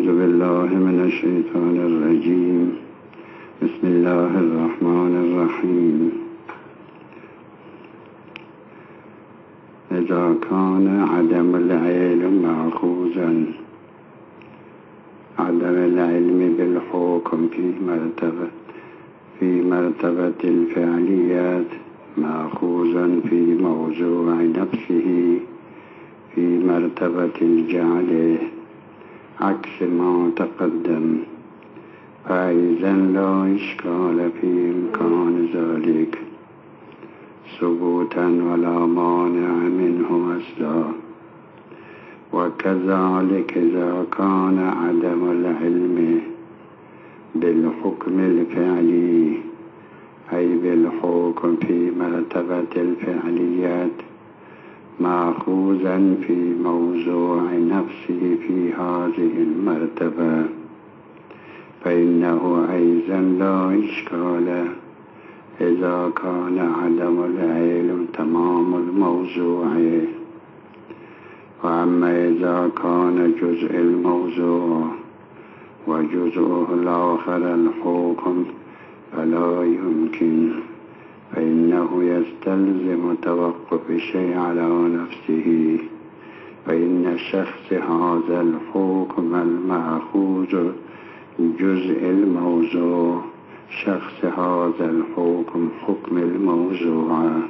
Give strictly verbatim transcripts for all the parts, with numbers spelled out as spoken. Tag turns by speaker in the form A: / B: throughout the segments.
A: أعوذ بالله من الشيطان الرجيم. بسم الله الرحمن الرحيم. إذا كان عدم العلم مأخوذا عدم العلم بالحكم في مرتبة في مرتبة الفعليات مأخوذا في موضوع نفسه في مرتبة الجعل عكس ما تقدم، فإذا لا إشكال في إمكان ذلك ثبوتا ولا مانع منه أصلا. وكذلك إذا كان عدم العلم بالحكم الفعلي أي بالحكم في مرتبة الفعليات مأخوذا في موضوع نفسه في هذه المرتبة، فإنه أيضا لا إشكال إذا كان عدم العلم تمام الموضوع. وأما إذا كان جزء الموضوع وجزءه الآخر الحكم فلا يمكن، فإنه يستلزم توقف الشيء على نفسه، فإن شخص هذا الحكم المأخوذ جزء الموضوع، شخص هذا الحكم حكم الموضوع،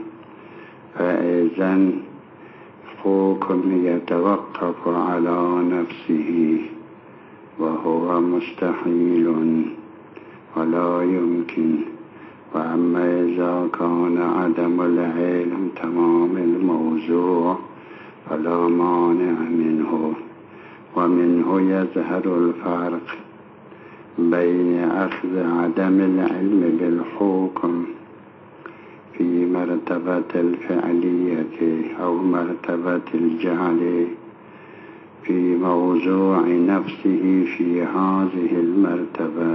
A: فإذن حكم يتوقف على نفسه وهو مستحيل ولا يمكن. وأما إذا كان عدم العلم تمام الموضوع فلا مانع منه. ومنه يظهر الفرق بين أخذ عدم العلم بالحكم في مرتبة الفعلية أو مرتبة الجعل في موضوع نفسه في هذه المرتبة،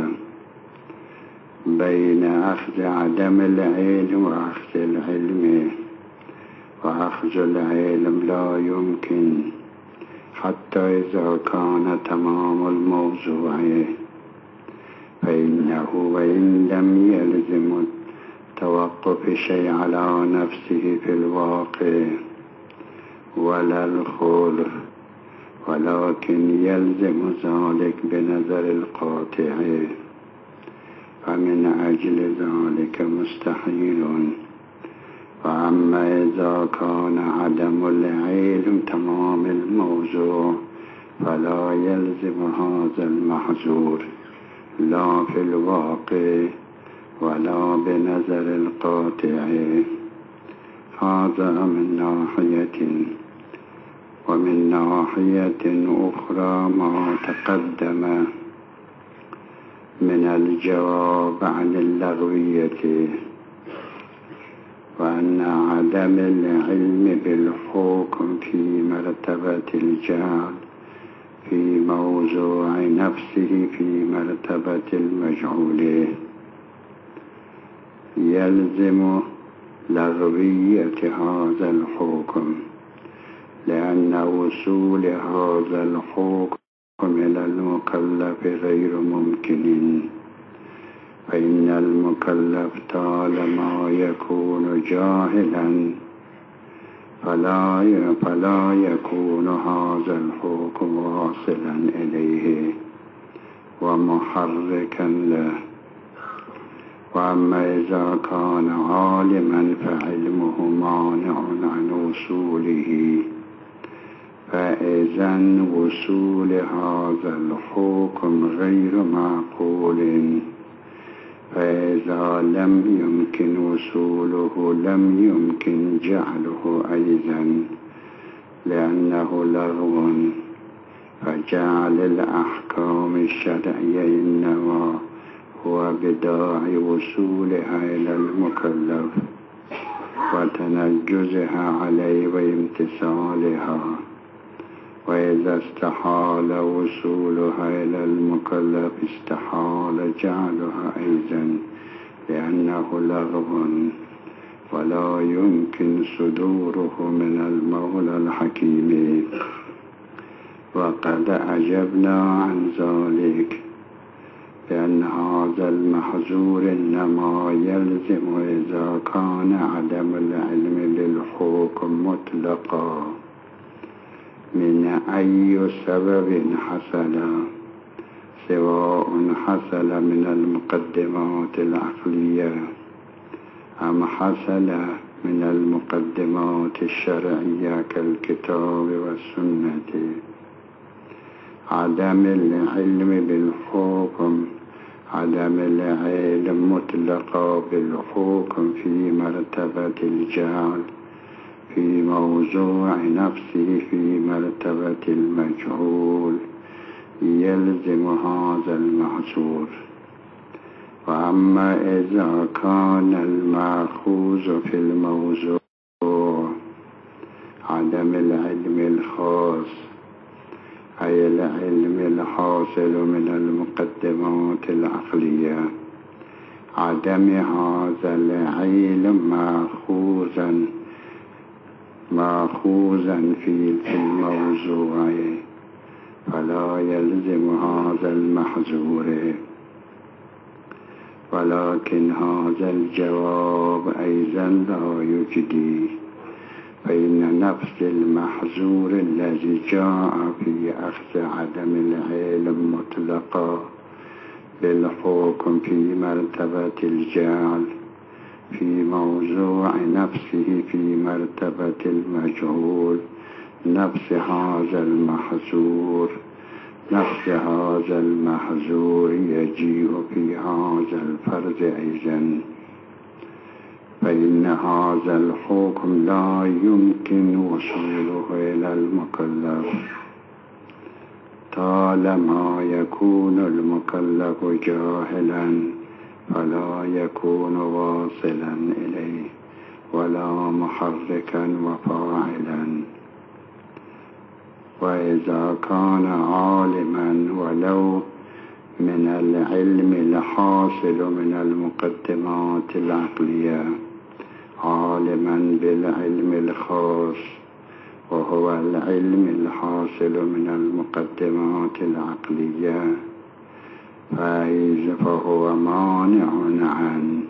A: بين أخذ عدم العلم وأخذ العلم. وأخذ العلم لا يمكن حتى إذا كان تمام الموضوع، فإنه وإن لم يلزم توقف شيء على نفسه في الواقع ولا الخلف، ولكن يلزم ذلك بنظر القاطع، فمن أجل ذلك مستحيل. وأما إذا كان عدم العلم تمام الموضوع فلا يلزم هذا المحظور لا في الواقع ولا بنظر القاطع. هذا من ناحية. ومن ناحية أخرى ما تقدم من الجواب عن اللغوية، وأن عدم العلم بالحكم في مرتبة الجهل في موضوع نفسه في مرتبة المجهول يلزم لغوية هذا الحكم، لأن وصول هذا الحكم إلى المكلف غير ممكن، فإن المكلف طالما يكون جاهلا فلا فلا يكون هذا الحكم واصلا إليه ومحركا له. وأما إذا كان عالما فعلمه مانع عن وصوله، فإذن وصول هذا الحكم غير معقول، فإذا لم يمكن وصوله لم يمكن جعله أيضا، لأنه لغو. فجعل الأحكام الشرعية إنما هو بداعي وصولها إلى المكلف وتنجزها عليه وامتثالها. وإذا استحال وصولها إلى المكلف استحال جعلها أيضا، لأنه لغو ولا يمكن صدوره من المولى الحكيم. وقد أجبنا عن ذلك بأن هذا المحظور إنما يلزم إذا كان عدم العلم بالحكم مطلقا من أي سبب حصل، سواء حصل من المقدمات العقلية أم حصل من المقدمات الشرعية كالكتاب والسنة. عدم العلم بالحكم عدم العلم مطلقا بالحكم في مرتبة الجهل في موضوع نفسه في مرتبة المجهول يلزم هذا المحظور. وأما إذا كان المأخوذ في الموضوع عدم العلم الخاص أي العلم الحاصل من المقدمات العقلية، عدم هذا العلم مأخوذا مأخوذا في الموضوع فلا يلزم هذا المحظور. ولكن هذا الجواب أيضا لا يجدي، فإن نفس المحظور الذي جاء في أخذ عدم العلم مطلقا بالحكم في مرتبة الجهل في موضوع نفسه في مرتبة المجهول نفس هذا المحظور نفس هذا المحظور يجيء في هذا الفرض أيضا، فإن هذا الحكم لا يمكن وصوله إلى المكلف طالما يكون المكلف جاهلا فلا يكون واصلا إليه ولا محركا وفاعلا. وإذا كان عالما ولو من العلم الحاصل من المقدمات العقلية عالما بالعلم الخاص وهو العلم الحاصل من المقدمات العقلية فهو مانع عن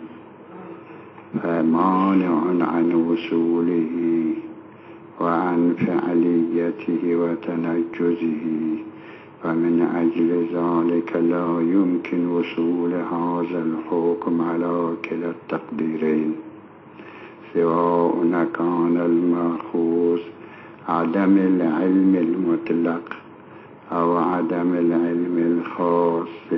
A: فمانع عن وصوله وعن فعليته وتنجزه، فمن أجل ذلك لا يمكن وصول هذا الحكم على كلا التقديرين، سواء كان المأخوذ عدم العلم المطلق أو عدم العلم الخاص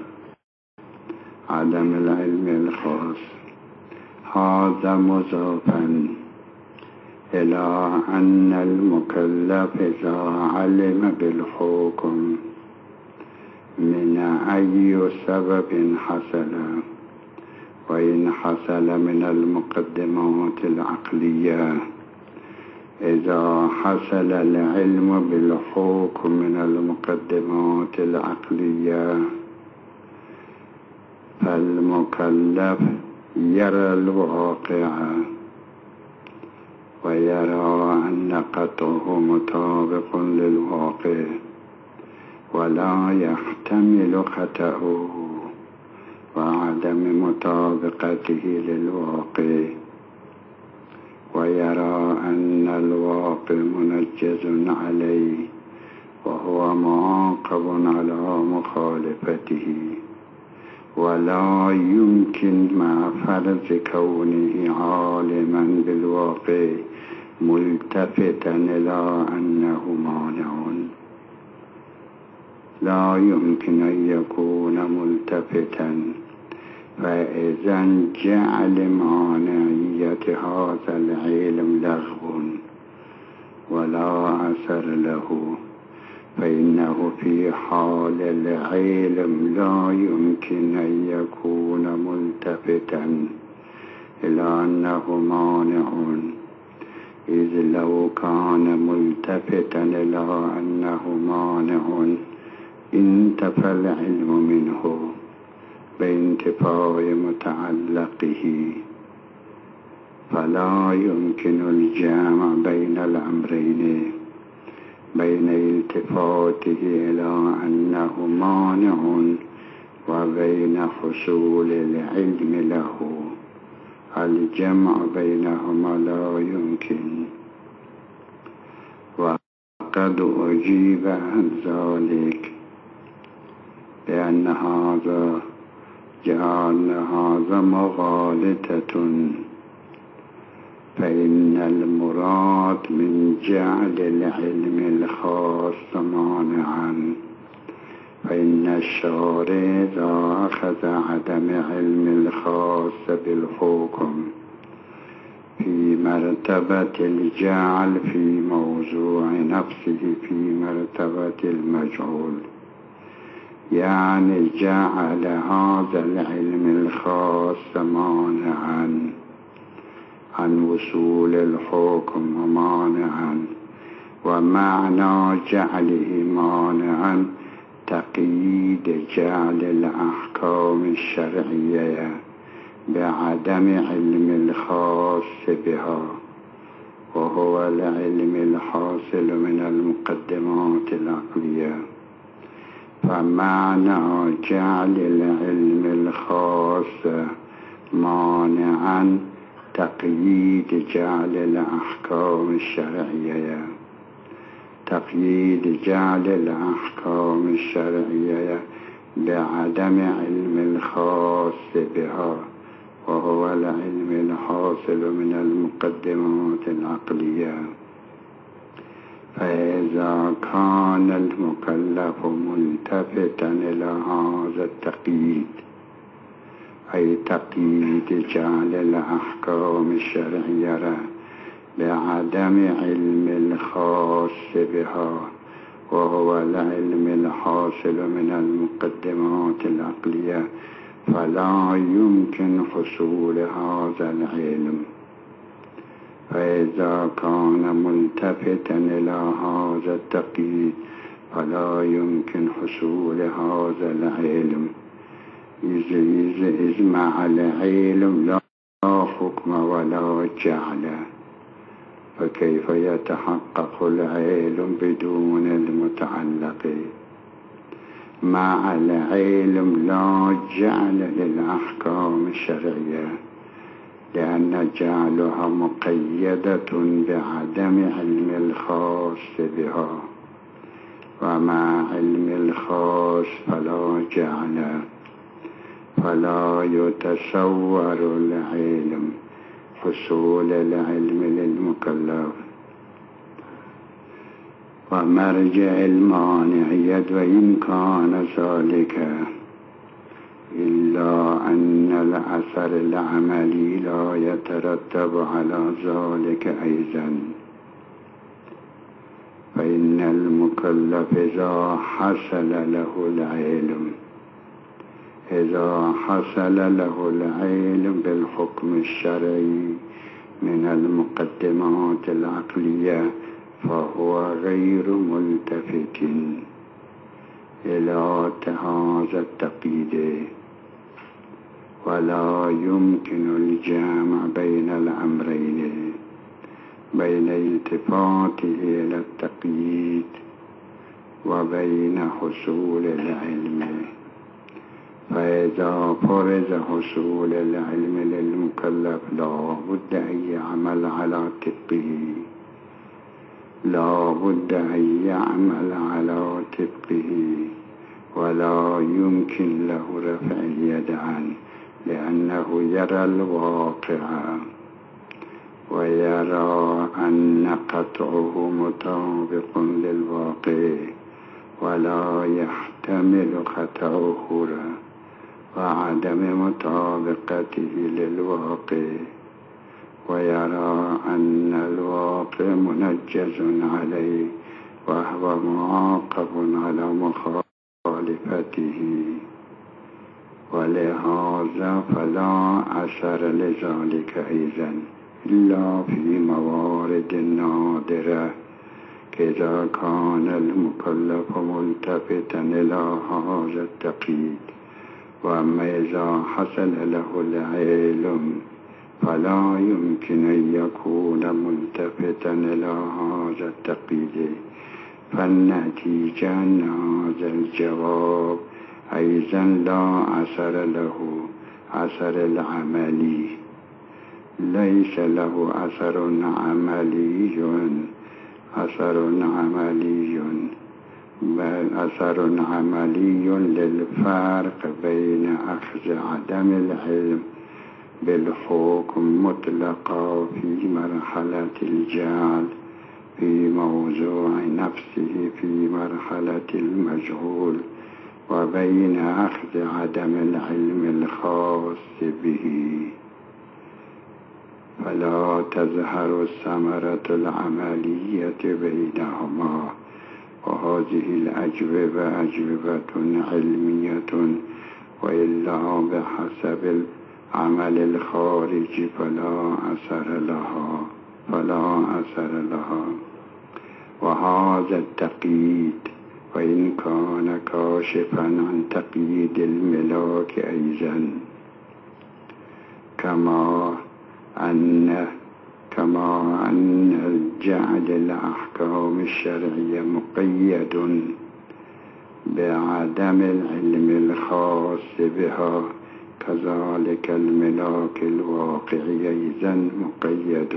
A: عدم العلم الخاص. هذا مضافا إلى أن المكلف إذا علم بالحكم من أي سبب حصل، وإن حصل من المقدمات العقلية، إذا حصل العلم بالحكم من المقدمات العقلية فالمكلف يرى الواقع ويرى أن قطعه مطابق للواقع ولا يحتمل خطأه وعدم مطابقته للواقع، ويرى أن الواقع منجز عليه وهو معاقب على مخالفته، ولا يمكن مع فرض كونه عالما بالواقع ملتفتا إلى أنه مانع، لا يمكن أن يكون ملتفتا، فإذا جعل مانعية هذا العلم لغو ولا أثر له، فإنه في حال العلم لا يمكن أن يكون ملتفتا إلى أنه مانع، إذ لو كان ملتفتا إلى أنه مانع انتفى العلم منه بانتفاء متعلقه، فلا يمكن الجمع بين الأمرين بين التفاته إلى أنه مانع وبين حصول العلم له. الجمع بينهما لا يمكن. وقد أجيب عن ذلك بأن هذا جعل هذا مغالطة، فإن المراد من جعل العلم الخاص مانعا، فإن الشارع إذا أخذ عدم علم الخاص بالحكم في مرتبة الجعل في موضوع نفسه في مرتبة المجهول، يعني جعل هذا العلم الخاص مانعا عن وصول الحكم ومانعا، ومعنى جعله مانعا تقييد جعل الأحكام الشرعية بعدم علم الخاص بها، وهو العلم الحاصل من المقدمات العقلية. فمعنى جعل العلم الخاص مانعا تقييد جعل الأحكام الشرعية تقييد جعل الأحكام الشرعية بعدم علم الخاص بها، وهو العلم الحاصل من المقدمات العقلية. فإذا كان المكلف ملتفتا إلى هذا التقييد، أي تقييد جعل الأحكام الشرعية بعدم علم الخاص بها، وهو العلم الحاصل من المقدمات العقلية، فلا يمكن حصول هذا العلم. فإذا كان ملتفتا إلى هذا التقييد فلا يمكن حصول هذا العلم، إذ مع العلم لا حكم ولا جعل، فكيف يتحقق العلم بدون المتعلق؟ مع العلم لا جعل للأحكام الشرعية، لأن جعلها مقيدة بعدم علم الخاص بها، ومع علم الخاص فلا جعل، فلا يتصور العلم حصول العلم للمكلف. ومرجع المانعية وإن كان ذلك، إلا أن الأثر العملي لا يترتب على ذلك أيضا. فإن المكلف إذا حصل له العلم إذا حصل له العلم بالحكم الشرعي من المقدمات العقلية فهو غير ملتفت إلى هذا التقييد، ولا يمكن الجمع بين الأمرين، بين التفاته إلى التقييد وبين حصول العلم. فإذا فرض حصول العلم للمكلف لا بد أن يعمل على طبقه لا بد أن يعمل على طبقه ولا يمكن له رفع اليد عنه، لأنه يرى الواقع ويرى أن قطعه مطابق للواقع ولا يحتمل خطأه وعدم مطابقته للواقع، ويرى أن الواقع منجز عليه وهو معاقب على مخالفته، ولهذا فلا أثر لذلك أيضا إلا في موارد نادرة، كذا كان المكلف ملتفتا إلى هذا التقييد. وأما إذا حصل له العلم فلا يمكن أن يكون ملتفتا إلى هذا التقييد، فالنتيجة أن هذا الجواب أيضا لا أثر له أثر العملي، ليس له أثر عملي أثر عملي بل أثر عملي للفرق بين أخذ عدم العلم بالحكم مطلقا في مرحلة الجعل في موضوع نفسه في مرحلة المجهول، وبين أخذ عدم العلم الخاص به، فلا تظهر الثمرة العملية بينهما. وهذه الأجوبة أجوبة علمية، وإلا بحسب العمل الخارجي فلا أثر لها فلا أثر لها. وهذا التقييد وإن كان كاشفا عن تقييد الملاك أيضا، كما أن كما أن الجعل الأحكام الشرعية مقيد بعدم العلم الخاص بها، كذلك الملاك الواقعي أيضا مقيد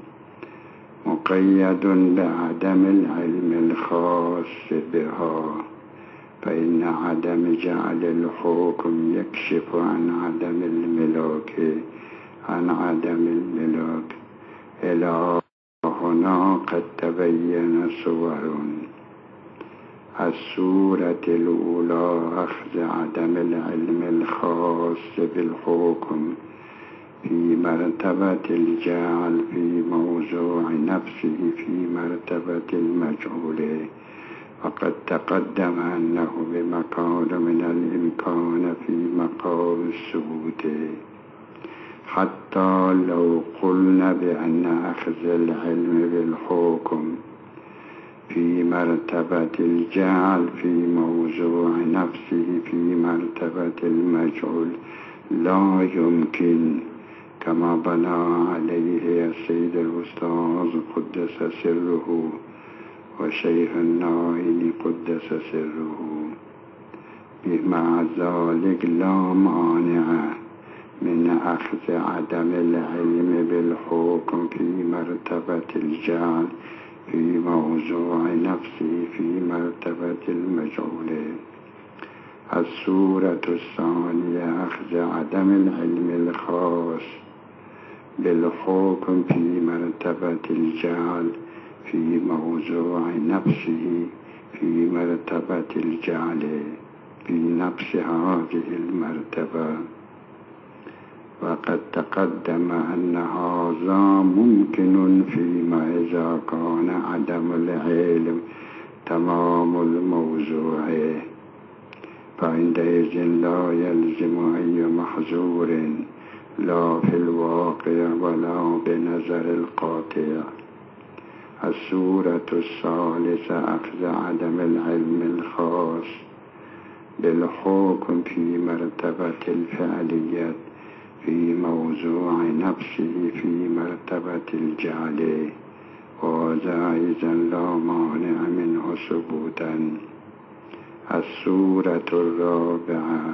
A: مقيد بعدم العلم الخاص بها، فإن عدم جعل الحكم يكشف عن عدم الملاك عن عدم الملاك. إلى هنا قد تبين صور. الصورة الأولى أخذ عدم العلم الخاص بالحكم في مرتبة الجعل في موضوع نفسه في مرتبة المجهول، وقد تقدم أنه بمقام من الإمكان في مقام الثبوت، حتى لو قلنا بأن أخذ العلم بالحكم في مرتبة الجعل في موضوع نفسه في مرتبة المجهول لا يمكن، كما بنى عليه السيد الأستاذ قدس سره وشيخ النائل قدس سره. بمع ذلك لا مانع من أخذ عدم العلم بالحكم في مرتبة الجعل في موضوع نفسه في مرتبة المجهول. الصورة الثانية أخذ عدم العلم الخاص بالحكم في مرتبة الجعل في موضوع نفسه في مرتبة الجعل في نفس هذه المرتبة. وقد تقدم أن هذا ممكن فيما إذا كان عدم العلم تمام الموضوع، فعندئذ لا يلزم أي محظور لا في الواقع ولا بنظر القاطع. الصورة الثالثة أخذ عدم العلم الخاص بالحكم في مرتبة الفعلية في موضوع نفسه في مرتبة الجعل، وهذا أيضا لا مانع منه ثبوتا. الصورة الرابعة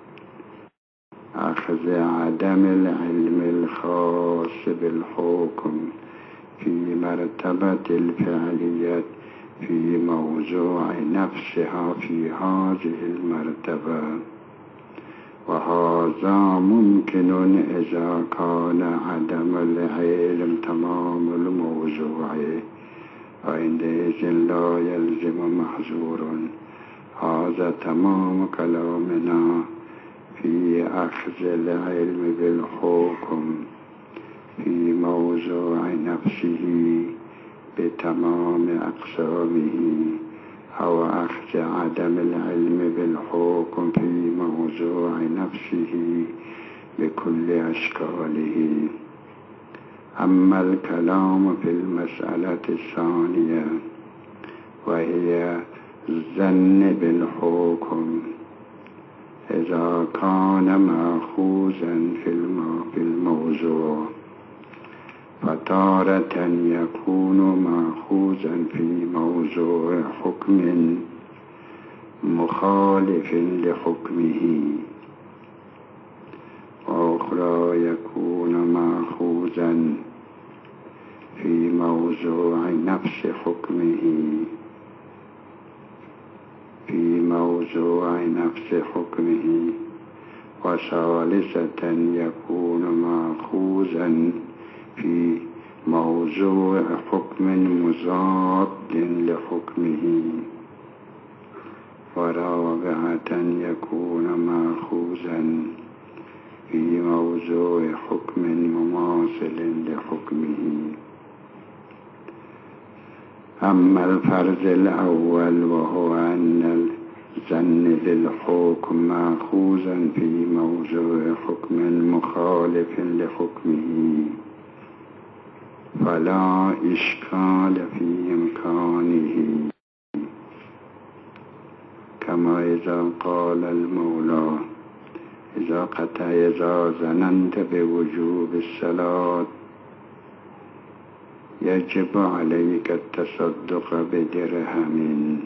A: أخذ عدم العلم الخاص بالحكم في مرتبة الفعلية في موضوع نفسها في هذه المرتبة، وهذا ممكن إذا كان عدم العلم تمام الموضوع، وعندئذ لا يلزم محظور. هذا تمام كلامنا في أخذ العلم بالحكم في موضوع نفسه بتمام أقسامه، أو أخذ عدم العلم بالحكم في موضوع نفسه بكل أشكاله. أما الكلام في المسألة الثانية وهي الظن بالحكم، إذا كان مأخوذا في الموضوع فتارة يكون مأخوذا في موضوع حكم مخالف لحكمه، وأخرى يكون مأخوذا في موضوع نفس حكمه في موضوع نفس حكمه وثالثة يكون مأخوذا في موضوع حكم مضاد لحكمه، ورابعة يكون مأخوذا في موضوع حكم مماثل لحكمه. أما الفرض الأول وهو أن الظن بالحكم مأخوذا في موضوع حكم مخالف لحكمه، فلا إشكال في إمكانه، كما إذا قال المولى إذا قد إذا ظننت بوجوب الصلاة يجب عليك التصدق بدرهم،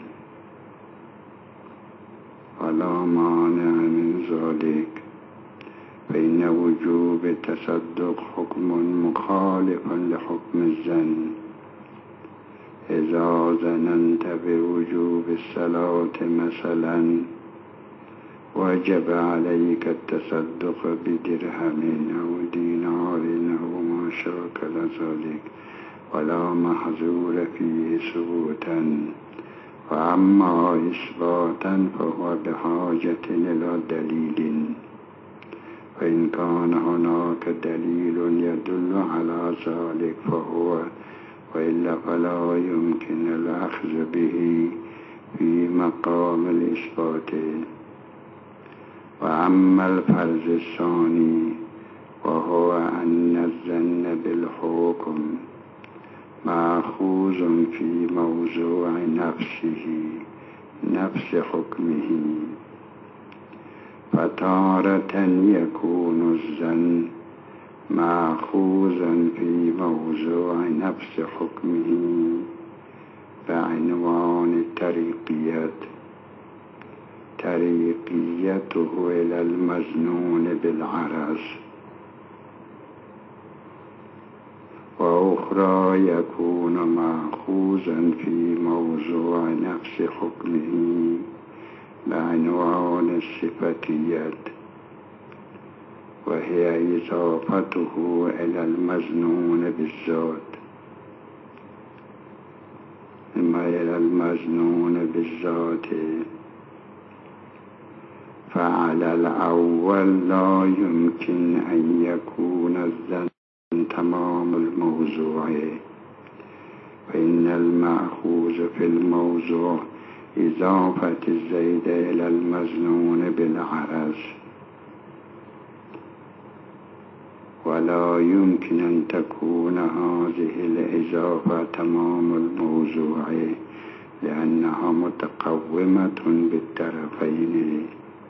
A: ولا مانع من ذلك، فإن وجوب التصدق حكم مخالف لحكم الظن. إذا ظننت بوجوب الصلاة مثلا وجب عليك التصدق بدرهم أو دينار أو ما شاكل ذلك، ولا محظور فيه ثبوتا، وأما إثباتا فهو بحاجة إلى دليل، فإن كان هناك دليل يدل على ذلك فهو، وإلا فلا يمكن الأخذ به في مقام الإثبات. وأما الفرض الثاني وهو أن الظن بالحكم مأخوذ في موضوع نفسه نفس حكمه، فتارة يكون الظن مأخوذا في موضوع نفس حكمه بعنوان الطريقية طريقيته إلى المظنون بالعرض، وأخرى يكون مأخوذا في موضوع نفس حكمه بعنوان الصفتية، وهي إضافته إلى المظنون بالذات. إما إلى المظنون بالذات، فعلى الأول لا يمكن أن يكون الظن تمام الموضوع، فإن المأخوذ في الموضوع إضافة الزيد إلى المظنون بالعرض، ولا يمكن أن تكون هذه الإضافة تمام الموضوع لأنها متقومة بالطرفين.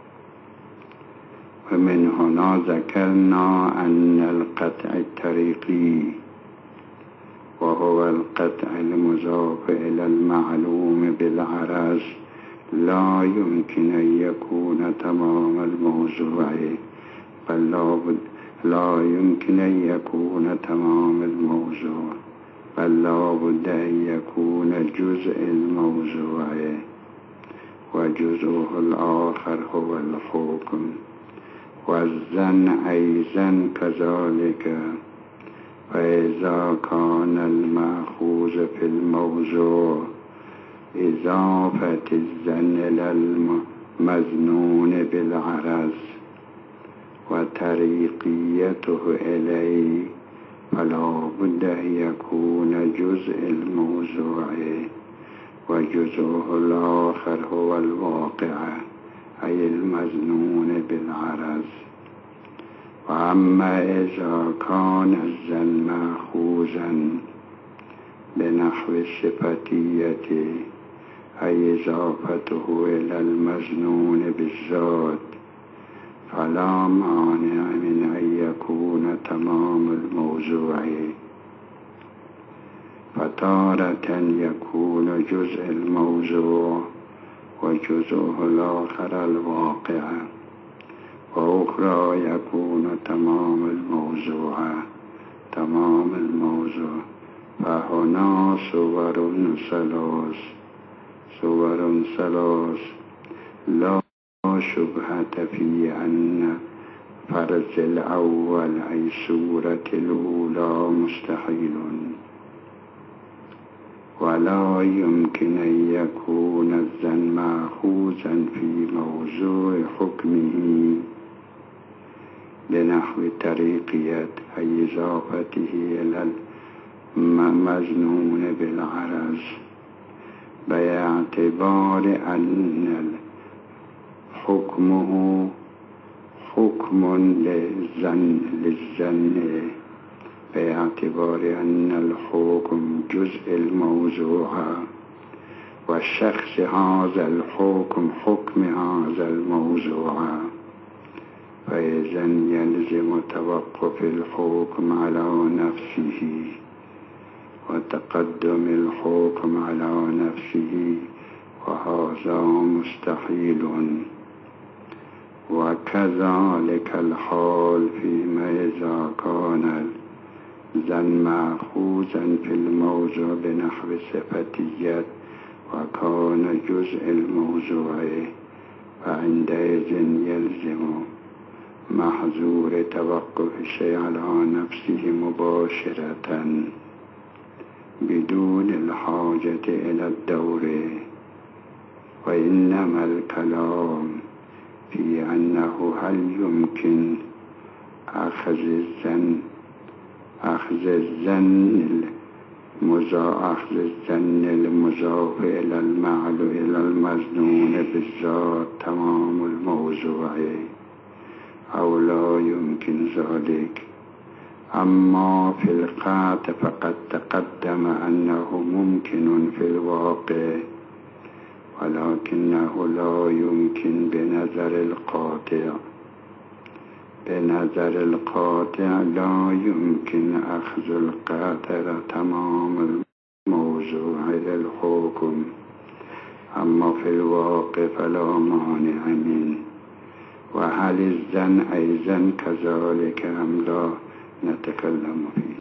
A: ومن هنا ذكرنا أن القطع الطريقي وهو القطع المضاف إلى المعلوم بالعرض لا يمكن أن يكون تمام الموضوع، بل لا بد لا يمكن أن يكون تمام الموضوع بل لا بد أن يكون جزء الموضوع، وجزءه الآخر هو الحكم. والظن أيضا كذلك، فإذا كان المأخوذ في الموضوع إضافة الظن إلى المظنون بالعرض وطريقيته إليه، فلا بد أن يكون جزء الموضوع، وجزءه الآخر هو الواقع أي المظنون بالعرض. وأما إذا كان الظن مأخوذا بنحو الصفتية أي إضافته إلى المظنون بالذات، فلا مانع من أن يكون تمام الموضوع فتارة يكون جزء الموضوع وجزءه الآخر الواقع، وأخرى يكون تمام الموضوع تمام الموضوع. فهنا صور ثلاث صور ثلاث لا شبهة في أن فرض الأول أي صورة الأولى مستحيل، ولا يمكن أن يكون الظن مأخوذا في موضوع حكمه لنحو طريقية أي إضافته إلى المظنون بالعرض، باعتبار أن حكمه حكم للظن للظن باعتبار أن الحكم جزء الموضوع والشخص هذا الحكم حكم هذا الموضوع، فإذا يلزم توقف الحكم على نفسه وتقدم الحكم على نفسه، وهذا مستحيل. وكذلك الحال فيما إذا كان الظن مأخوذا في الموضوع بنحو صفتية وكان جزء الموضوع، فعندئذ يلزم محظور توقف الشيء على نفسه مباشرة بدون الحاجة إلى الدور، وإنما الكلام في أنه هل يمكن أخذ الظن أخذ الظن أخذ الظن المضاف إلى المعلو إلى المظنون بالذات تمام الموضوع أو لا يمكن ذلك. أما في القطع فقد تقدم أنه ممكن في الواقع، ولكنه لا يمكن بنظر القاطع بنظر القاطع لا يمكن أخذ القاطع تمام الموضوع للحكم، أما في الواقع فلا مانع منه. وهل الظن أيضا كذلك أم لا نتكلم فيه.